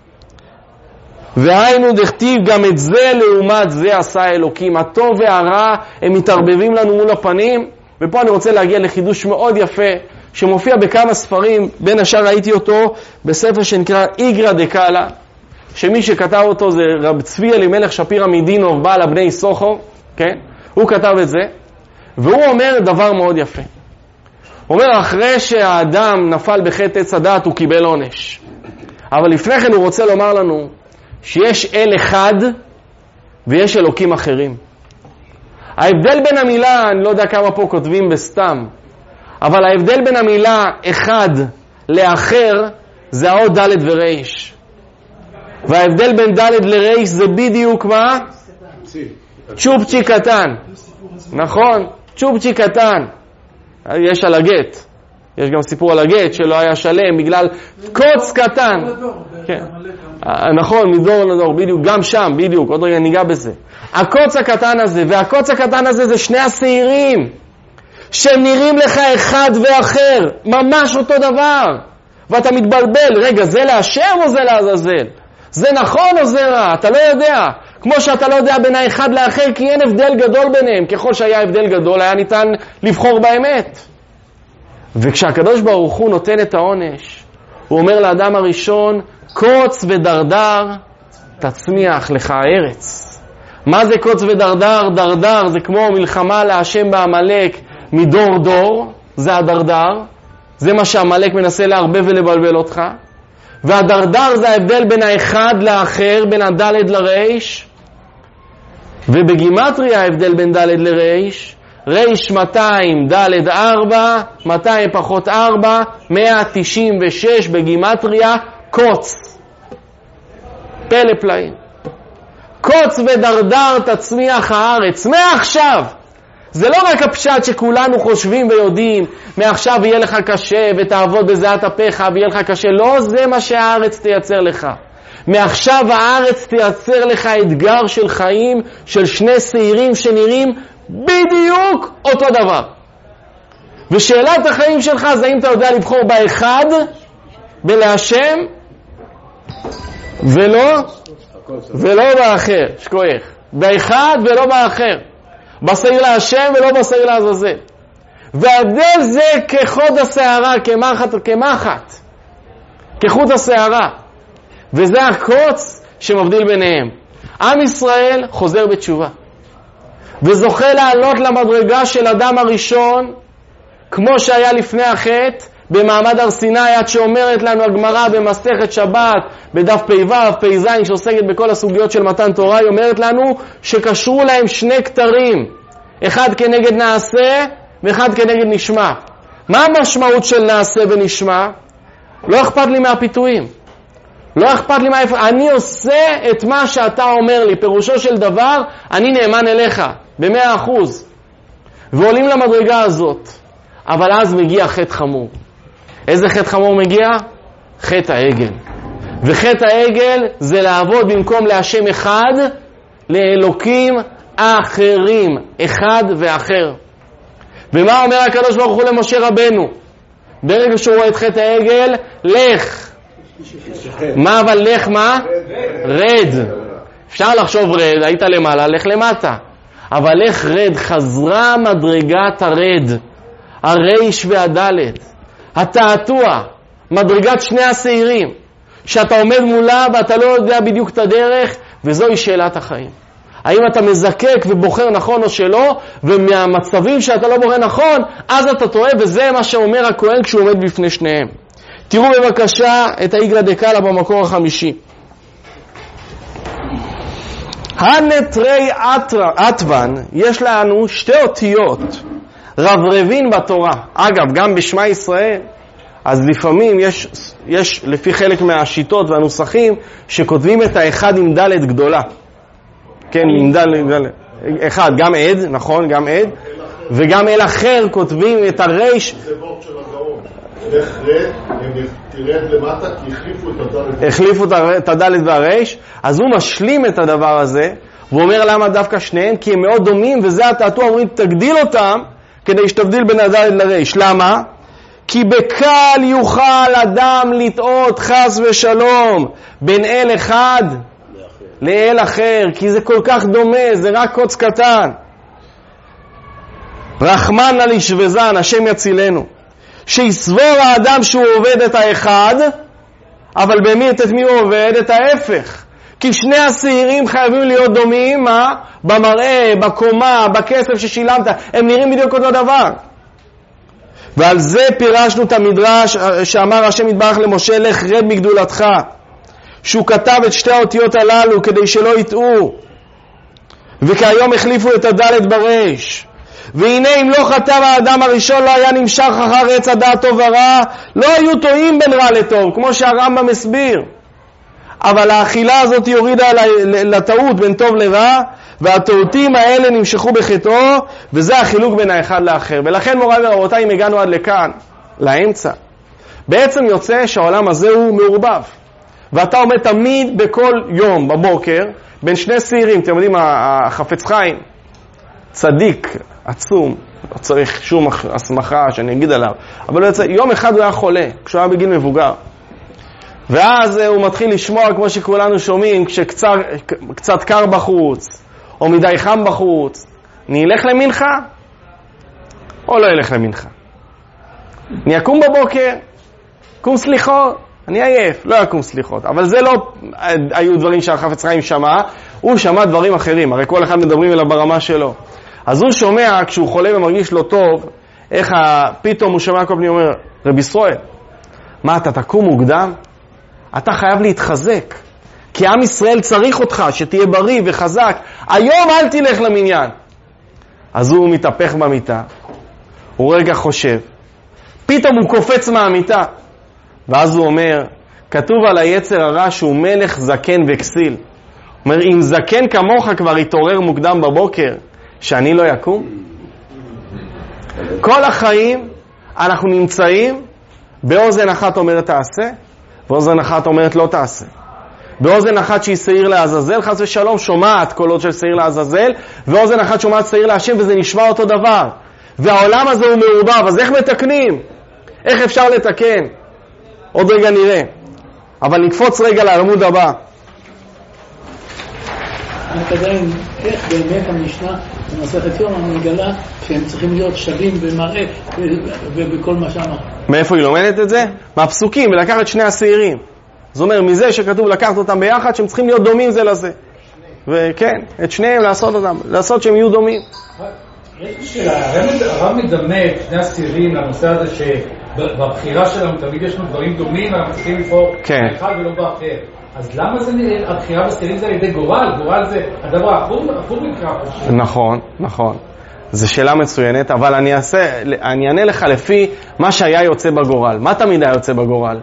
והיינו דכתיב, גם את זה לעומת זה עשה אלוקים. הטוב והרע הם מתערבבים לנו מול הפנים. ופה אני רוצה להגיע לחידוש מאוד יפה שמופיע בכמה ספרים, בין השאר ראיתי אותו בספר שנקרא איגרא דקאלה, שמי שכתב אותו זה רב צבי אלימלך שפירא מדינוב, בעל הבני יששכר, כן? הוא כתב את זה, והוא אומר דבר מאוד יפה. הוא אומר, אחרי שהאדם נפל בחטא עץ הדעת הוא קיבל עונש, אבל לפני כן הוא רוצה לומר לנו שיש אל אחד ויש אלוקים אחרים. ההבדל בין המילה, אני לא יודע כמה פה כותבים בסתם, אבל ההבדל בין המילה אחד לאחר זה האות ד' וריש. וההבדל בין ד' לריש זה בדיוק מה? צ'ופצ'י קטן. נכון, צ'ופצ'י קטן. יש על הגט. יש גם סיפור על הגט שלא היה שלם בגלל קוץ קטן. כן. נכון, מדור לדור, בדיוק, גם שם, בדיוק, עוד רגע ניגע בזה. הקוץ הקטן הזה, והקוץ הקטן הזה זה שני השעירים, שהם נראים לך אחד ואחר, ממש אותו דבר. ואתה מתבלבל, רגע, זה להשם או זה לעזאזל? זה נכון או זה רע? אתה לא יודע. כמו שאתה לא יודע בין האחד לאחר, כי אין הבדל גדול ביניהם. ככל שהיה הבדל גדול, היה ניתן לבחור באמת. וכשהקדוש ברוך הוא נותן את העונש, הוא אומר לאדם הראשון, קוץ ודרדר, תצמיח לך הארץ. מה זה קוץ ודרדר? דרדר זה כמו מלחמה להשם בעמלק מדור דור, זה הדרדר. זה מה שהעמלק מנסה להרבב ולבלבל אותך. והדרדר זה ההבדל בין האחד לאחר, בין הדלת לרייש. ובגימטריה ההבדל בין דלת לרייש, רייש 200, דלת 4, 200 פחות 4, 196 בגימטריה, קוץ. פלא פלאים. קוץ ודרדר תצמיח הארץ. מעכשיו. זה לא רק הפשט שכולנו חושבים ויודעים, מעכשיו יהיה לך קשה ותעבוד בזיעת אפיך ויהיה לך קשה. לא זה מה שהארץ תייצר לך. מעכשיו הארץ תייצר לך אתגר של חיים של שני שעירים שנראים בדיוק אותו דבר. ושאלת החיים שלך זה אם אתה יודע לבחור באחד, בלהשם, ולא באחר, שכוח. באחד ולא באחר. בשעיר להשם ולא בשעיר לעזאזל. וההבדל זה כחוד השערה, כמחט, כחוט השערה. וזה הקוץ שמבדיל ביניהם. עם ישראל חוזר בתשובה. וזוכה לעלות למדרגה של אדם הראשון, כמו שהיה לפני החטא, במעמד הר סיני, עד שאומרת לנו הגמרא במסכת שבת, בדף פ"ו, פ"ז, שעוסקת בכל הסוגיות של מתן תורה, היא אומרת לנו שקשרו להם שני כתרים, אחד כנגד נעשה ואחד כנגד נשמע. מה המשמעות של נעשה ונשמע? לא אכפת לי מהפיתויים. לא אכפת לי אני עושה את מה שאתה אומר לי. פירושו של דבר, אני נאמן אליך, ב100%. ועולים למדרגה הזאת. אבל אז מגיע חטא חמור. איזה חטא חמור מגיע? חטא העגל. וחטא העגל זה לעבוד במקום להשם אחד, לאלוקים אחרים. אחד ואחר. ומה אומר הקדוש ברוך הוא למשה רבנו? ברגע שהוא רואה את חטא העגל, לך. מה אבל לך מה? רד. אפשר לחשוב רד, היית למעלה, לך למטה. אבל לך רד, חזרה מדרגת הרד. הרייש והדלת. התעתוע, מדרגת שני השעירים. שאתה עומד מולה ואתה לא יודע בדיוק את הדרך, וזוהי שאלת החיים. האם אתה מזקק ובוחר נכון או שלא, ומהמצבים שאתה לא בוחר נכון, אז אתה טועה, וזה מה שאומר הכהן כשהוא עומד בפני שניהם. תראו בבקשה את האיגרא דקאלה במקור החמישי. הנטרי עטוון, יש לנו שתי אותיות רברבין בתורה. אגב, גם בשמה ישראל, אז לפעמים יש לפי חלק מהשיטות והנוסחים שכותבים את האחד עם דלת גדולה. כן, עם דלת. אחד, גם עד, נכון, גם עד. וגם אל אחר כותבים את הרייש. זה וורט של הגאון. לך רד, תרד למטה, כי החליפו את הדלת. החליפו את הדלת והרייש. אז הוא משלים את הדבר הזה, והוא אומר למה דווקא שניהם? כי הם מאוד דומים, וזה התעתוע, אומרים תגדיל אותם, כדי שתבדיל בין הדלת לרייש. למה? כי בקל יוכל אדם לטעות חס ושלום בין אל אחד לאל אחר, כי זה כל כך דומה, זה רק קוץ קטן. רחמן על ישבזן, השם יצילנו. שיסבור האדם שהוא עובד את האחד, אבל באמת את מי הוא עובד? את ההפך. כי שני השעירים חייבים להיות דומים, מה? במראה, בקומה, בכסף ששילמת, הם נראים בדיוק אותו דבר. ועל זה פירשנו את המדרש שאמר השם יתברך למשה, לך רד מגדולתך, שהוא כתב את שתי האותיות הללו כדי שלא יטעו, וכהיום החליפו את הדלת ברייש. והנה אם לא חטא האדם הראשון לא היה נמשך אחר עץ הדעת טוב ורע, לא היו טועים בין רע לטוב, כמו שהרמב"ם מסביר. אבל האכילה הזאת יורידה לטעות בין טוב לרע, והטורטים האלה נמשכו בחטאו, וזה החילוק בין האחד לאחר. ולכן מוריי ורבותיי, אם הגענו עד לכאן, לאמצע, בעצם יוצא שהעולם הזה הוא מעורבב. ואתה עומד תמיד בכל יום בבוקר, בין שני שעירים. אתם יודעים, החפץ חיים, צדיק עצום, לא צריך שום הסמכה שאני אגיד עליו, אבל יום אחד הוא היה חולה, כשהוא היה בגיל מבוגר. ואז הוא מתחיל לשמוע, כמו שכולנו שומעים, כשקצת קר בחוץ, או מדי חם בחוץ, אני אלך למנחה, או לא אלך למנחה. אני אקום בבוקר, קום סליחות, אני עייף, לא יקום סליחות. אבל זה לא היו דברים שהחפץ חיים שמע, הוא שמע דברים אחרים, הרי כל אחד מדברים אליו ברמה שלו. אז הוא שומע, כשהוא חולה ומרגיש לא טוב, איך פתאום הוא שומע כל פנים אומר, רבי ישראל, מה אתה תקום מוקדם? אתה חייב להתחזק, כי עם ישראל צריך אותך, שתהיה בריא וחזק. היום אל תלך למניין. אז הוא מתהפך במיטה, הוא רגע חושב, פתאום הוא קופץ מהמיטה, ואז הוא אומר, כתוב על היצר הרע שהוא מלך זקן וכסיל. הוא אומר, אם זקן כמוך כבר יתעורר מוקדם בבוקר, שאני לא יקום? כל החיים אנחנו נמצאים באוזן אחת אומרת תעשה, באוזן אחת אומרת לא תעשה. באוזן אחת שהיא שעיר לעזאזל, חס ושלום, שומעת קולות של שעיר לעזאזל, ואוזן אחת שומעת שעיר להשם, וזה נשמע אותו דבר. והעולם הזה הוא מעורבב, אז איך מתקנים? איך אפשר לתקן? עוד רגע נראה. אבל נקפוץ רגע לעמוד הבא. עדיין, איך באמת המשנה במסכת יום מגלה שהם צריכים להיות שווים במראה ובכל מה שאמר. מאיפה היא לומדת את זה? מהפסוקים, ולקחת שני השעירים. זאת אומרת, מזה שכתוב לקחת אותם ביחד, שהם צריכים להיות דומים זה לזה. וכן, את שניהם לעשות אותם, לעשות שהם יהיו דומים. יש לי שאלה, הרב מדמה את שני השעירים לנושא הזה שבבחירה שלנו תמיד יש לנו דברים דומים, אנחנו צריכים לבחור באחד ולא באחר. אז למה זה הבחירה בשעירים זה על ידי גורל? גורל זה הדבר הפוך מקרא. נכון, נכון. זו שאלה מצוינת, אבל אני אענה לך לפי מה שהיה יוצא בגורל. מה תמיד היה יוצא בגורל?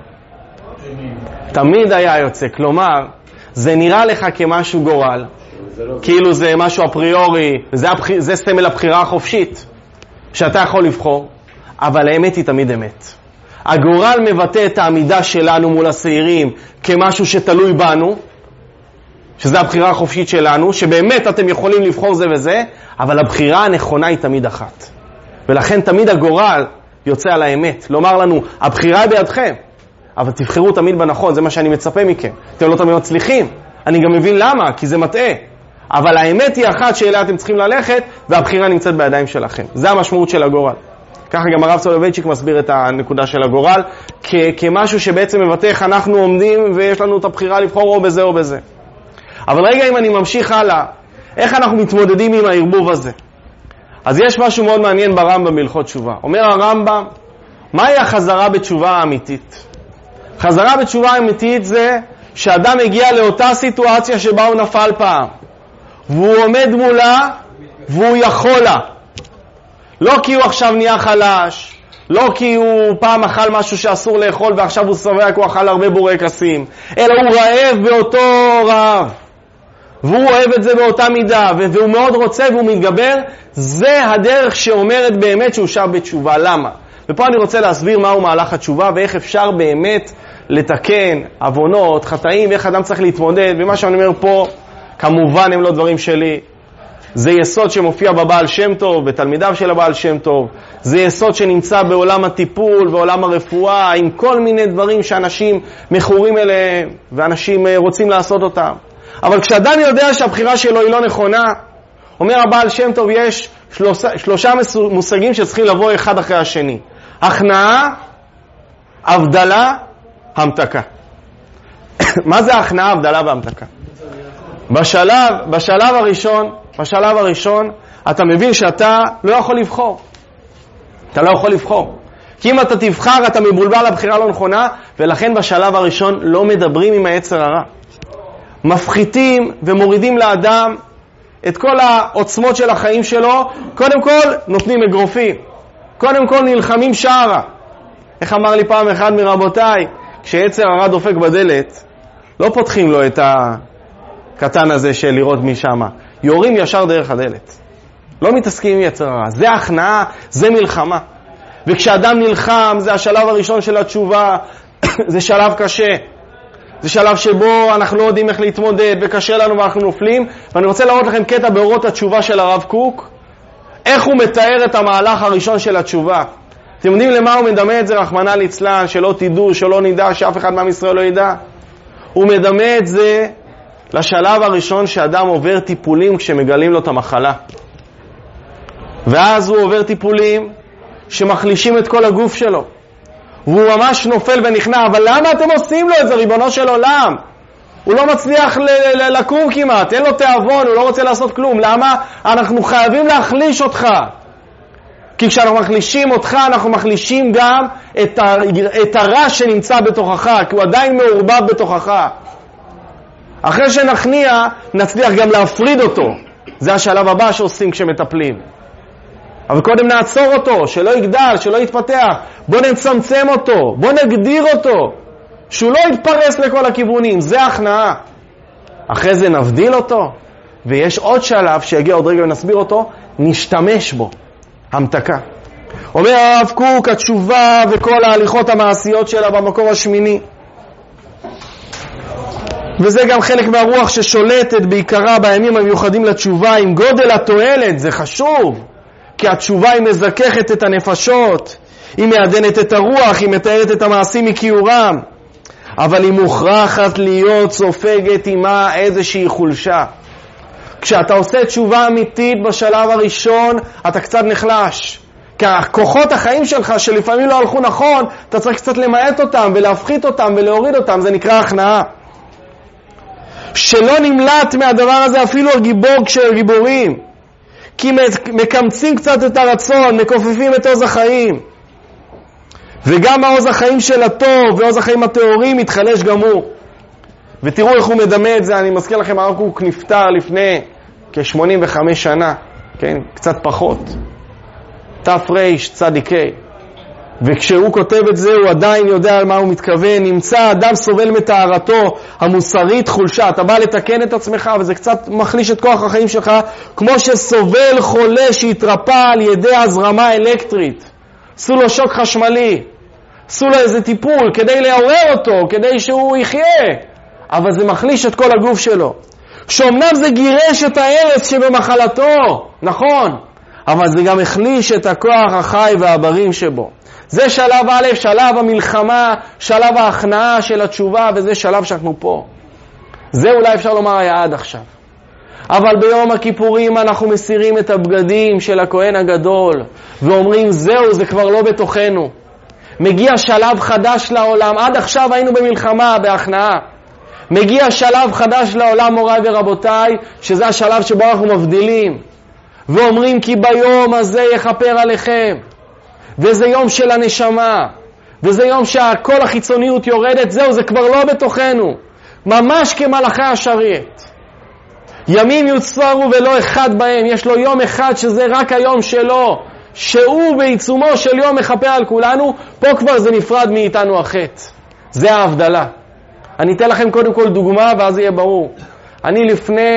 תמיד היה יוצא. כלומר, זה נראה לך כמשהו גורל, כאילו זה משהו אפריורי, זה סמל הבחירה החופשית, שאתה יכול לבחור, אבל האמת היא תמיד אמת. הגורל מבטא את העמידה שלנו מול השעירים כמשהו שתלוי בנו, שזה הבחירה החופשית שלנו, שבאמת אתם יכולים לבחור זה וזה, אבל הבחירה הנכונה היא תמיד אחת. ולכן תמיד הגורל יוצא על האמת. לומר לנו, הבחירה היא בידכם, אבל תבחרו תמיד בנכון, זה מה שאני מצפה מכם. אתם לא תמיד מצליחים. אני גם מבין למה, כי זה מטעה. אבל האמת היא אחת שאליה אתם צריכים ללכת, והבחירה נמצאת בידיים שלכם. זה המשמעות של הגורל. ככה גם הרב סולובייצ'יק מסביר את הנקודה של הגורל, כמשהו שבעצם מבטא איך אנחנו עומדים, ויש לנו את הבחירה לבחור או בזה או בזה. אבל רגע, אם אני ממשיך הלאה, איך אנחנו מתמודדים עם הערבוב הזה? אז יש משהו מאוד מעניין ברמב"ם בהלכות תשובה. אומר הרמב"ם, מהי החזרה בתשובה האמיתית? חזרה בתשובה האמיתית זה שאדם הגיע לאותה סיטואציה שבה הוא נפל פעם, והוא עומד מולה והוא יכול לה. לא כי הוא עכשיו נהיה חלש, לא כי הוא פעם אכל משהו שאסור לאכול ועכשיו הוא שבע, כי הוא אכל הרבה בורקסים, אלא הוא רעב באותו רעב, והוא אוהב את זה באותה מידה, והוא מאוד רוצה והוא מתגבר. זה הדרך שאומרת באמת שהוא שב בתשובה. למה? ופה אני רוצה להסביר מהו מהלך התשובה, ואיך אפשר באמת לתקן עוונות, חטאים, ואיך אדם צריך להתמודד. ומה שאני אומר פה, כמובן הם לא דברים שלי. זה יסוד שמופיע בבעל שם טוב, בתלמידיו של הבעל שם טוב. זה יסוד שנמצא בעולם הטיפול, בעולם הרפואה, עם כל מיני דברים שאנשים מכורים אליהם, ואנשים רוצים לעשות אותם. אבל כשאדם יודע שהבחירה שלו היא לא נכונה, אומר הבעל שם טוב, יש שלושה מושגים שצריכים לבוא אחד אחרי השני. הכנעה, הבדלה, המתקה. מה זה הכנעה, הבדלה והמתקה? בשלב הראשון, אתה מבין שאתה לא יכול לבחור. אתה לא יכול לבחור. כי אם אתה תבחר, אתה מבולבל לבחירה לא נכונה, ולכן בשלב הראשון לא מדברים עם היצר הרע. מפחיתים ומורידים לאדם את כל העוצמות של החיים שלו. קודם כל נותנים אגרופים, קודם כל נלחמים שערה. איך אמר לי פעם אחד מרבותיי, כשיצר הרע דופק בדלת, לא פותחים לו את הקטן הזה של לראות משם, יורים ישר דרך הדלת. לא מתעסקים עם יצר הרע. זה הכנעה, זה מלחמה. וכשאדם נלחם, זה השלב הראשון של התשובה, זה שלב קשה. זה שלב שבו אנחנו לא יודעים איך להתמודד, וקשה לנו ואנחנו נופלים. ואני רוצה להראות לכם קטע באורות התשובה של הרב קוק, איך הוא מתאר את המהלך הראשון של התשובה. אתם יודעים למה הוא מדמה את זה, רחמנא ליצלן, שלא תדעו, שלא נדע, שאף אחד מעם ישראל לא ידע? הוא מדמה את זה לשלב הראשון שאדם עובר טיפולים כשמגלים לו את המחלה. ואז הוא עובר טיפולים שמחלישים את כל הגוף שלו. והוא ממש נופל ונכנע. אבל למה אתם עושים לו את זה, ריבונו של עולם? הוא לא מצליח לקום כמעט, אין לו תיאבון, הוא לא רוצה לעשות כלום. למה? אנחנו חייבים להחליש אותך. כי כשאנחנו מחלישים אותך, אנחנו מחלישים גם את הרע שנמצא בתוכך, כי הוא עדיין מעורבב בתוכך. אחרי שנכניע, נצליח גם להפריד אותו. זה השלב הבא שעושים כשמטפלים. אבל קודם נעצור אותו, שלא יגדל, שלא יתפתח. בוא נצמצם אותו, בוא נגדיר אותו, שהוא לא יתפרס לכל הכיוונים. זה הכנעה. אחרי זה נבדיל אותו, ויש עוד שלב שיגיע עוד רגע ונסביר אותו, נשתמש בו. המתקה. אומר הרב קוק, התשובה וכל ההליכות המעשיות שלה במקור השמיני. וזה גם חלק מהרוח ששולטת בעיקרה בימים המיוחדים לתשובה. עם גודל התועלת, זה חשוב. כי התשובה היא מזככת את הנפשות, היא מעדנת את הרוח, היא מתארת את המעשים מכיורם. אבל היא מוכרחת להיות סופגת עימה איזושהי חולשה. כשאתה עושה תשובה אמיתית בשלב הראשון, אתה קצת נחלש. כי הכוחות החיים שלך שלפעמים לא הלכו נכון, אתה צריך קצת למעט אותם ולהפחית אותם ולהוריד אותם, זה נקרא הכנעה. שלא נמלט מהדבר הזה אפילו הגיבור כשגיבורים. כי מקמצים קצת את הרצון, מקופפים את עוז החיים. וגם העוז החיים של הטוב ועוז החיים התיאורים מתחלש גם הוא. ותראו איך הוא מדמה את זה. אני מזכיר לכם, הרב קוק נפטר לפני כ-85 שנה, כן? קצת פחות. תרצ"ק. וכשהוא כותב את זה, הוא עדיין יודע על מה הוא מתכוון. נמצא אדם סובל מתארתו המוסרית חולשה. אתה בא לתקן את עצמך, וזה קצת מחליש את כוח החיים שלך, כמו שסובל חולה שהתרפא על ידי הזרמה אלקטרית. עשו לו שוק חשמלי. עשו לו איזה טיפול כדי לעורר אותו, כדי שהוא יחיה. אבל זה מחליש את כל הגוף שלו. שאומנם זה גירש את הארץ שבמחלתו, נכון, אבל זה גם החליש את הכוח החי והברים שבו. זה שלב א', שלב המלחמה, שלב ההכנעה של התשובה, וזה שלב שאנחנו פה. זה אולי אפשר לומר היה עד עכשיו. אבל ביום הכיפורים אנחנו מסירים את הבגדים של הכהן הגדול, ואומרים זהו, זה כבר לא בתוכנו. מגיע שלב חדש לעולם. עד עכשיו היינו במלחמה, בהכנעה. מגיע שלב חדש לעולם, מוריי ורבותיי, שזה השלב שבו אנחנו מבדילים. ואומרים כי ביום הזה יכפר עליכם. וזה יום של הנשמה. וזה יום שכל החיצוניות יורדת. זהו, זה כבר לא בתוכנו. ממש כמלאכי השרת. ימים יוצרו ולא אחד בהם. יש לו יום אחד שזה רק היום שלו. שהוא בעיצומו של יום מכפר על כולנו. פה כבר זה נפרד מאיתנו החטא. זה ההבדלה. אני אתן לכם קודם כל דוגמה ואז יהיה ברור. אני לפני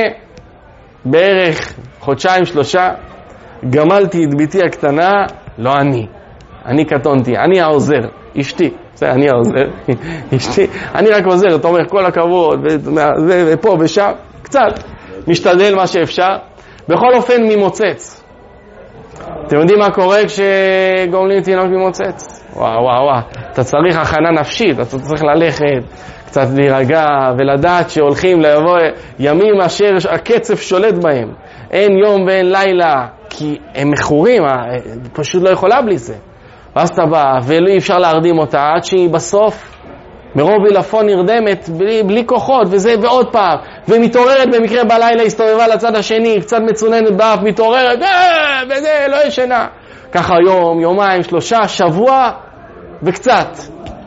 בערך חודשיים-שלושה גמלתי את ביתי הקטנה, לא אני קטונתי, אני העוזר, אשתי, זה אני העוזר, אשתי, אני רק עוזר, אתה אומר כל הכבוד, ופה ושם, קצת, משתדל מה שאפשר. בכל אופן ממוצץ. אתם יודעים מה קורה כשגומלים תינוק ממוצץ? וואו, אתה צריך הכנה נפשית, אתה צריך ללכת, קצת להירגע ולדעת שהולכים לבוא ימים אשר הקצף שולט בהם. אין יום ואין לילה, כי הם מכורים, פשוט לא יכולה בלי זה. ואז אתה בא, ולא אפשר להרדים אותה, עד שהיא בסוף מרוב עילפון נרדמת, בלי כוחות, וזה ועוד פעם, ומתעוררת במקרה בלילה, הסתובבה לצד השני, קצת מצוננת באף, מתעוררת, וזה לא ישנה. ככה יום, יומיים, 3, שבוע וקצת.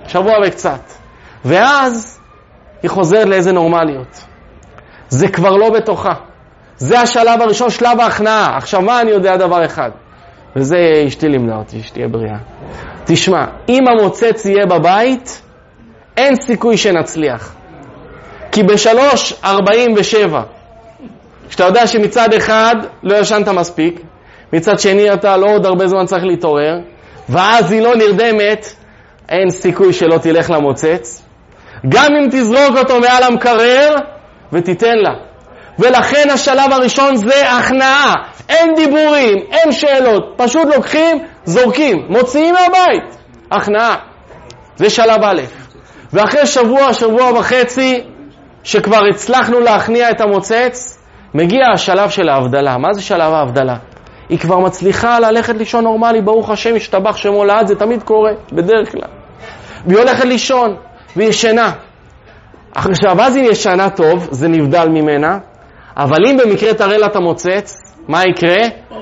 ואז היא חוזרת לאיזה נורמליות. זה כבר לא בתוכה. זה השלב הראשון, שלב ההכנעה. עכשיו מה אני יודע? דבר אחד. וזה אשתי לימדה אותי, אשתי הבריאה. תשמע, אם המוצץ יהיה בבית, אין סיכוי שנצליח. כי ב3:47 כשאתה יודע שמצד אחד לא ישנת מספיק, מצד שני אתה לא עוד הרבה זמן צריך להתעורר, ואז היא לא נרדמת, אין סיכוי שלא תלך למוצץ, גם אם תזרוק אותו מעל המקרר ותיתן לה. ולכן השלב הראשון זה הכנעה, אין דיבורים, אין שאלות, פשוט לוקחים, זורקים, מוציאים מהבית, הכנעה. זה שלב א'. ואחרי שבוע וחצי שכבר הצלחנו להכניע את המוצץ, מגיע השלב של ההבדלה. מה זה שלב ההבדלה? היא כבר מצליחה ללכת לישון נורמלי, ברוך השם, השתבח שמו לעד, זה תמיד קורה, בדרך כלל. והיא הולכת לישון, והיא ישנה. עכשיו, אז היא ישנה טוב, זה נבדל ממנה, אבל אם במקרה תראה לה את המוצץ, מה יקרה?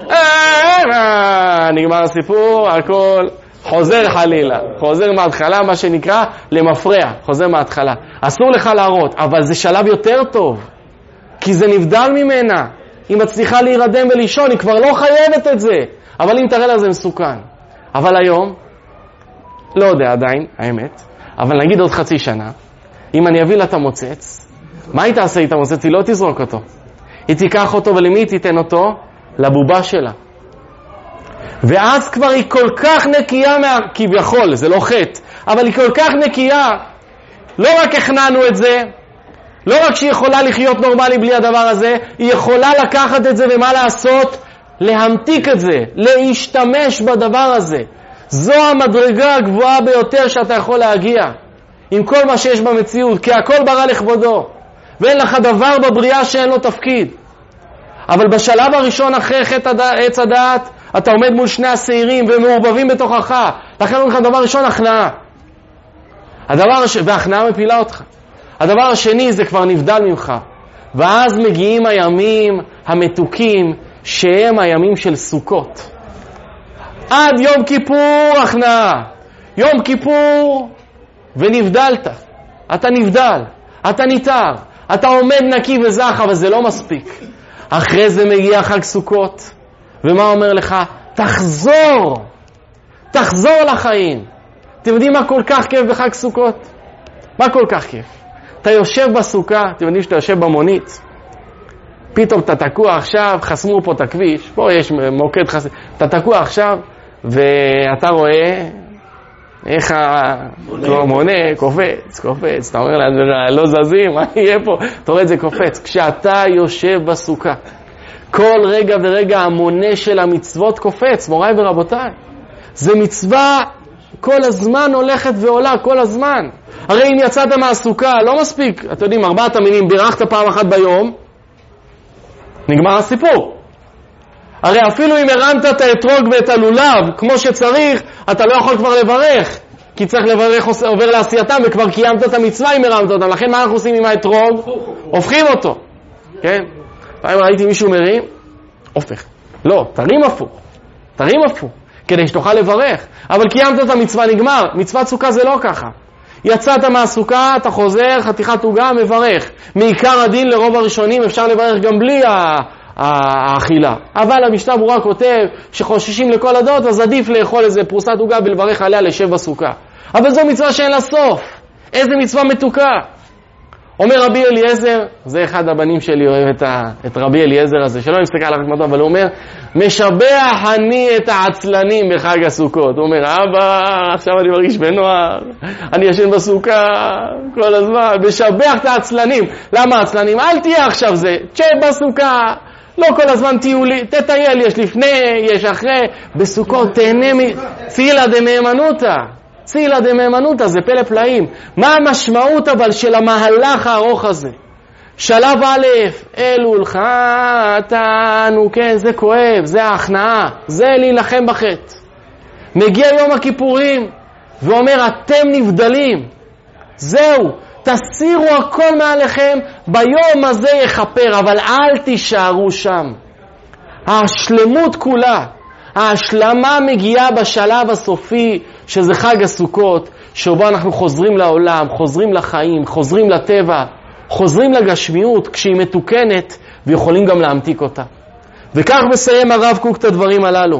נגמר הסיפור, הכל חוזר חלילה, חוזר מההתחלה, מה שנקרא למפרע, חוזר מההתחלה. אסור לך להראות, אבל זה שלב יותר טוב, כי זה נבדל ממנה. היא מצליחה להירדם ולישון, היא כבר לא חייבת את זה, אבל אם תראה לה זה מסוכן. אבל היום, לא יודע עדיין, האמת, אבל נגיד עוד חצי שנה, אם אני אביא לה את המוצץ, מה היא תעשה את המוצץ? היא לא תזרוק אותו. היא תיקח אותו, ולמי היא תיתן אותו? לבובה שלה. ואז כבר היא כל כך נקייה, כביכול, זה לא חטא, אבל היא כל כך נקייה, לא רק הכנענו את זה, לא רק שהיא יכולה לחיות נורמלי בלי הדבר הזה, היא יכולה לקחת את זה ומה לעשות? להמתיק את זה, להשתמש בדבר הזה. זו המדרגה הגבוהה ביותר שאתה יכול להגיע, עם כל מה שיש במציאות, כי הכל ברא לכבודו, ואין לך דבר בבריאה שאין לו תפקיד. אבל בשלב הראשון אחרי חטא עץ הדעת, אתה עומד מול שני השעירים ומעורבבים בתוכך, לכן אומר לך דבר ראשון, הכנעה. והכנעה מפילה אותך. הדבר השני זה כבר נבדל ממך, ואז מגיעים הימים המתוקים שהם הימים של סוכות. עד יום כיפור הכנעה, יום כיפור ונבדלת, אתה נבדל, אתה ניתר, אתה עומד נקי וזך, אבל זה לא מספיק. אחרי זה מגיע חג סוכות, ומה אומר לך? תחזור לחיים. אתם יודעים מה כל כך כיף בחג סוכות? מה כל כך כיף? אתה יושב בסוכה, אתם יודעים שאתה יושב במונית, פתאום אתה תקוע עכשיו, חסמו פה את הכביש, פה יש מוקד חסם, אתה תקוע עכשיו, ואתה רואה איך המונה קופץ, אתה אומר לה, לא זזים, מה יהיה פה? אתה רואה את זה קופץ. כשאתה יושב בסוכה, כל רגע ורגע המונה של המצוות קופץ, מוריי ורבותיי. זה מצווה כל הזמן הולכת ועולה, כל הזמן. הרי אם יצאת מהסוכה, לא מספיק, אתם יודעים, 4 המינים, בירכת פעם אחת ביום, נגמר הסיפור. הרי אפילו אם הרמת את האתרוג ואת הלולב כמו שצריך, אתה לא יכול כבר לברך, כי צריך לברך עובר לעשייתם, וכבר קיימת את המצווה אם הרמת אותם. לכן מה אנחנו עושים עם האתרוג? הופכים אותו. כן? פעם ראיתי מישהו מרים, הופך. לא, תרים הפוך, כדי שתוכל לברך. אבל קיימת את המצווה, נגמר. מצוות סוכה זה לא ככה. יצאת מהסוכה, אתה חוזר, חתיכת עוגה, מברך. מעיקר הדין לרוב הראשונים אפשר לברך גם בלי האכילה. אבל המשנה ברורה כותב שחוששים לכל הדעות, אז עדיף לאכול איזה פרוסת עוגה ולברך עליה לשב בסוכה. אבל זו מצווה שאין לה סוף. איזה מצווה מתוקה. אומר רבי אליעזר, זה אחד הבנים שלי אוהב את רבי אליעזר הזה, שלא מסתכל על החכמתו, אבל הוא אומר, משבח אני את העצלנים בחג הסוכות. הוא אומר, אבא, עכשיו אני מרגיש בנוער, אני ישן בסוכה כל הזמן, משבח את העצלנים. למה העצלנים? אל תהיה עכשיו זה, תשב בסוכה, לא כל הזמן תטייל, יש לפני, יש אחרי, בסוכות תהנה צילה דמהימנותא. צילה דמהימנותא, זה פלא פלאים. מה המשמעות אבל של המהלך הארוך הזה? שלב א', אלול חטאנו, כן, זה כואב, זה ההכנעה, זה להילחם בחטא. מגיע יום הכיפורים, ואומר, אתם נבדלים. זהו, תסירו הכל מעליכם, ביום הזה יחפר, אבל אל תישארו שם. השלמות כולה, ההשלמה מגיעה בשלב הסופי, שזה חג הסוכות, שבו אנחנו חוזרים לעולם, חוזרים לחיים, חוזרים לטבע, חוזרים לגשמיות, כשהיא מתוקנת, ויכולים גם להמתיק אותה. וכך מסיים הרב קוק את הדברים הללו.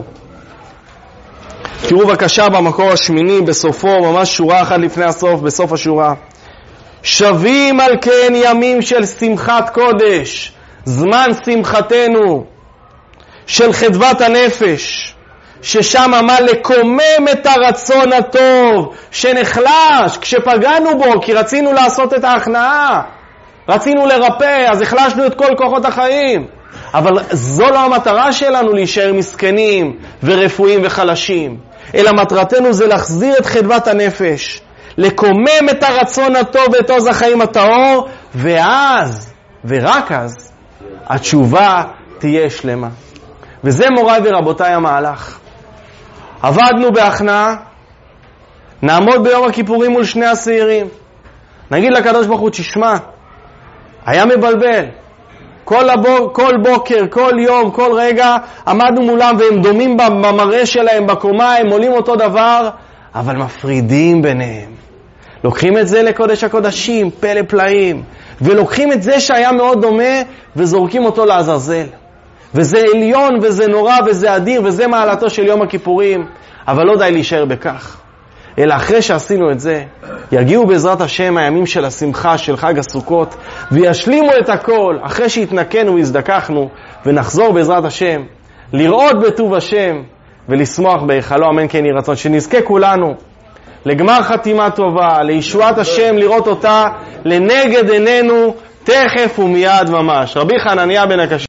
תראו בבקשה במקור השמיני, בסופו, ממש שורה אחת לפני הסוף, בסוף השורה. שווים על כן ימים של שמחת קודש, זמן שמחתנו של חדוות הנפש, ששם מה לקומם את הרצון הטוב שנחלש כשפגענו בו, כי רצינו לעשות את ההכנעה, רצינו לרפא, אז החלשנו את כל כוחות החיים. אבל זו לא המטרה שלנו להישאר מסכנים ורפואים וחלשים, אלא מטרתנו זה להחזיר את חדוות הנפש, לקומם את הרצון הטוב ואת עוז החיים הטהור, ואז, ורק אז, התשובה תהיה שלמה. וזה מוריי ורבותיי המהלך. עבדנו בהכנעה, נעמוד ביום הכיפורים מול שני השעירים, נגיד לקדוש ברוך הוא, תשמע, היה מבלבל, כל בוקר, כל יום, כל רגע עמדנו מולם והם דומים במראה שלהם, בקומה, הם עולים אותו דבר, אבל מפרידים ביניהם. לוקחים את זה לקודש הקודשים, פלא פלאים, ולוקחים את זה שהיה מאוד דומה וזורקים אותו לעזאזל. וזה עליון וזה נורא וזה אדיר וזה מעלתו של יום הכיפורים, אבל לא די להישאר בכך. אלא אחרי שעשינו את זה, יגיעו בעזרת השם הימים של השמחה של חג הסוכות, וישלימו את הכל אחרי שהתנקנו והזדכחנו, ונחזור בעזרת השם לראות בטוב השם ולשמוח בהיכלו. אמן כן יהי רצון. שנזכה כולנו לגמר חתימה טובה, לישועת השם, לראות אותה לנגד עינינו תכף ומיד ממש. רבי חנניה בן הקשיא